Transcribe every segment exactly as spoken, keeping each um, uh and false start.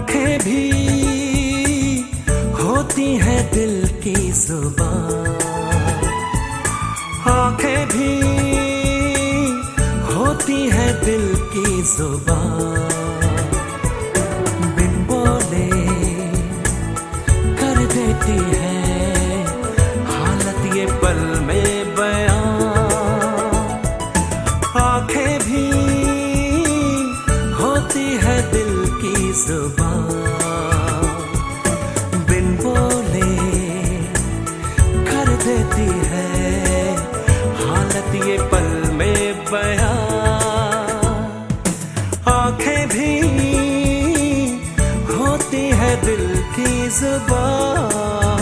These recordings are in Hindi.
आंखें भी होती हैं दिल की जुबान, आंखें भी होती हैं दिल की जुबान। बिन बोले कर देती है हालत ये पल में बयां। आंखें भी होती है दिल की जुबान, बिन बोले कर देती है हालत ये पल में बयां। आंखें भी होती है दिल की जुबान।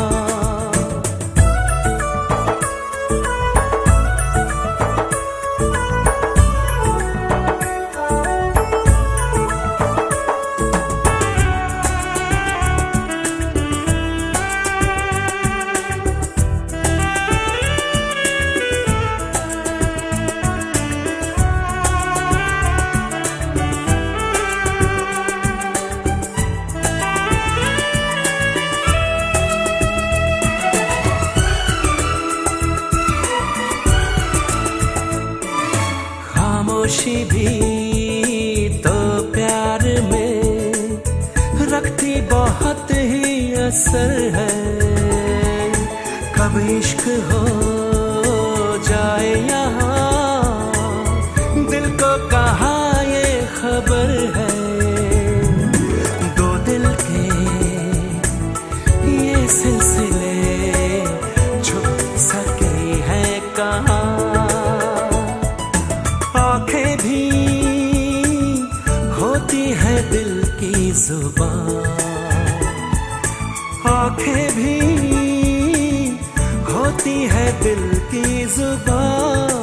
खामोशी भी तो प्यार में रखती बहुत ही असर है। कब इश्क हो जाए यहाँ दिल को कहाँ ये खबर है। दो दिल के ये सिलसिले छुप सके हैं कहाँ। आंखें भी होती है दिल की जुबान, आंखें भी होती है दिल की जुबान।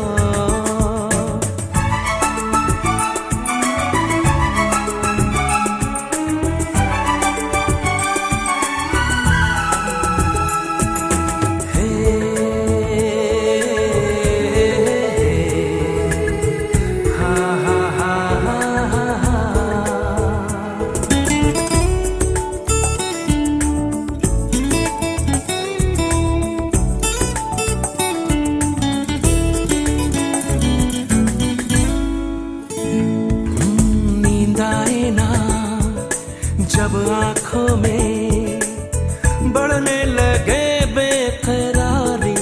जब आँखों में बढ़ने लगे बेकरारी,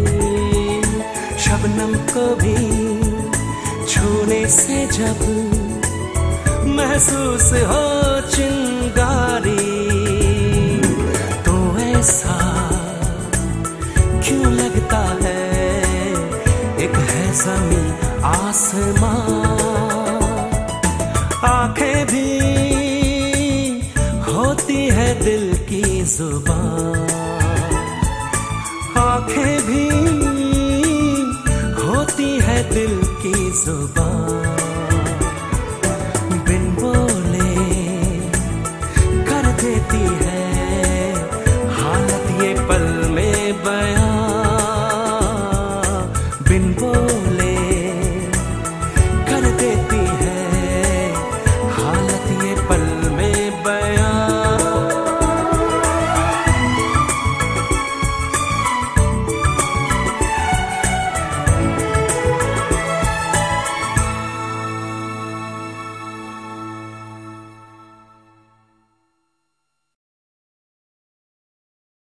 शबनम को भी छूने से जब महसूस हो चिंगारी। तो ऐसा क्यों लगता है एक है ज़मीं आसमां। आंखें भी होती है दिल की जुबान, आंखें भी होती है दिल की जुबान।